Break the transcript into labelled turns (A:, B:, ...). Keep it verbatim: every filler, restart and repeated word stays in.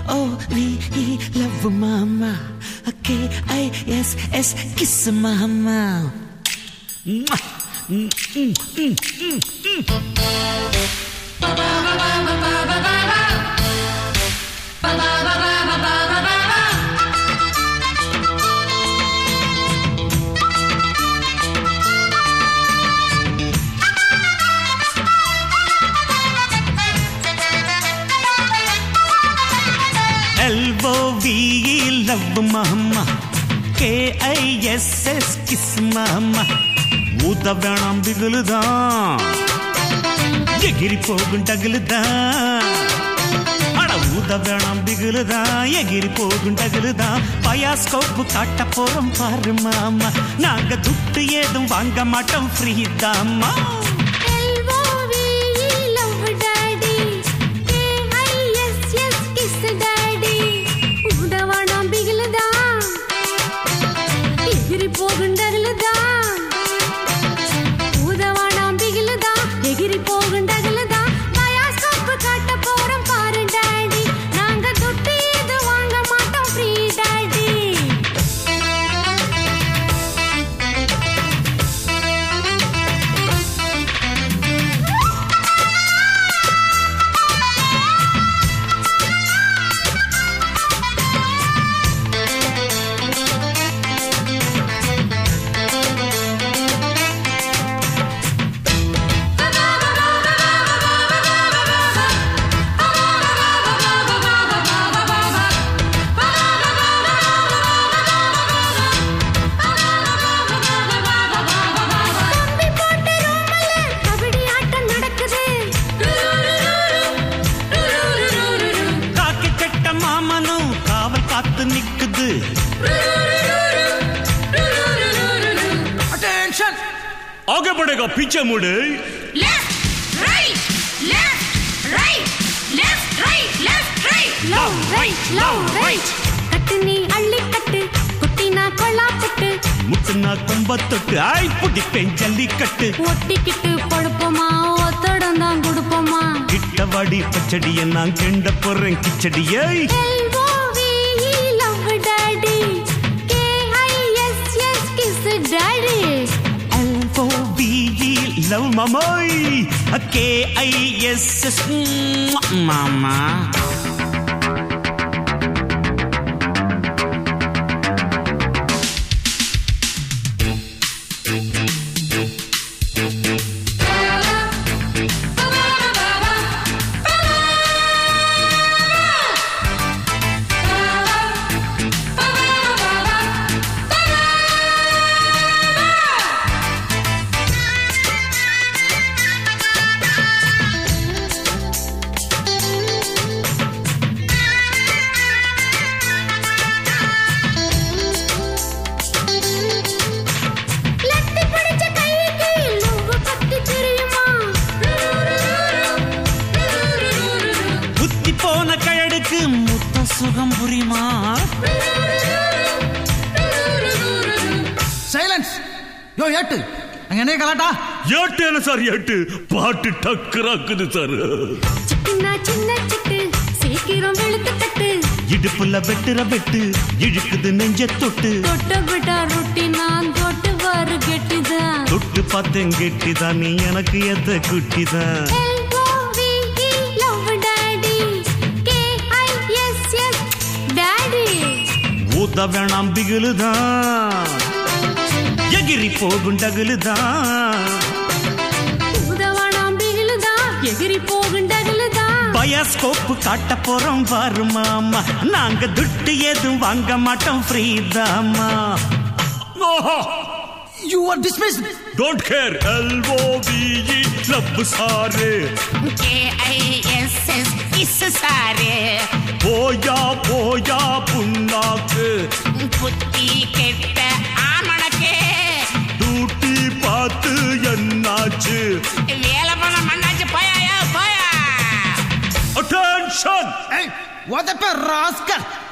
A: O V E love mama, K I S S kiss mama. Mwah. Mm, mm, mm, mm, mm. Ba ba ba ba ba ba ba ba ba. Ba ba ba ba ba ba ba ba. L O V E love mama, K I S S kiss mama. ஊத வேணாம் பிகுலுதான், எகிரி போகும் டகுலுதான். அட ஊத வேணாம் பிகுலுதான், எகிரி போகும் டகுலுதான். Bioscope காட்ட போறோம் பாரு மாமா, நாங்க துட்டு ஏதும் வாங்க மாட்டோம், ஃப்ரீ தாமா. आगे बढ़ेगा पीछे मुड़े
B: left right left right left right left right लो राइट लो राइट कटनी अल्ली कट कुट्टीना कोला पुट
A: मुट्टना कुंबत्तुट्टु आई पुडी पेंजल्ली कट
B: ஒட்டிக்கிட்டு படுப்போமா ஒத்தடந்தா குடுப்போமா
A: கிட்டவாடி பச்சடிய நான் கெண்ட போறேன் கிச்சடியை
B: L O V E love daddy K I S S kiss daddy
A: love mama, K I S S mama. சுகம் புரியுமா
C: சைலன்ஸ் யோ ஏட்டு அங்க என்ன கலாட்டா
A: ஏட்டு என்ன சார் ஏட்டு பாட்டு டக்கராக்குது சார்
B: சின்ன சின்ன சிட்டு சீக்கிரம் வெளுத்து கட்டு
A: இடுப்புல வெட்டுற வெட்டு இழுக்குது நெஞ்ச தொட்டு
B: தொட்டு விட்டா ரொட்டி நான் தொட்டு வாரு கெட்டிதான்
A: தொட்டு பார்த்தேன் கெட்டிதான் நீ எனக்கு எத்த குட்டிதான் ஊத வேணாம் பிகுலுதான் எகிரி போகும் டகுலுதான்
B: ஊத வேணாம் பிகுலுதான் எகிரி போகும் டகுலுதான்
A: பயாஸ்கோப்பு காட்ட போறோம் பாரு மாமா நாங்க துட்டு ஏதும் வாங்க மாட்டோம் free Dhama
C: You are dismissed.
A: Don't care. L O V E love सारे
B: K I S S kiss सारे
A: போயா போயா புண்ணாக்கு
B: புத்தி கெட்ட ஆமணக்கே
A: டூட்டி பார்த்து என்னாச்சு
B: வேலை பண்ண மண்ணாச்சு போயா போயா
A: Attention!
C: Hey, what the rascal?